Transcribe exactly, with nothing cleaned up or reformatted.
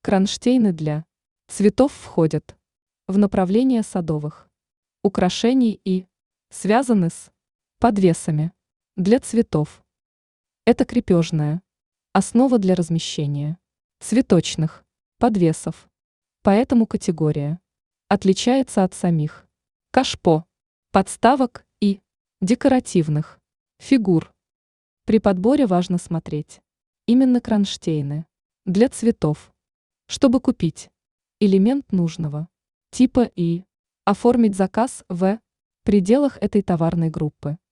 Кронштейны для цветов входят в направление садовых украшений и связаны с подвесами для цветов. Это крепежная основа для размещения цветочных подвесов. Поэтому категория отличается от самих кашпо, подставок и декоративных фигур. При подборе важно смотреть именно кронштейны для цветов, чтобы купить элемент нужного типа и оформить заказ в пределах этой товарной группы.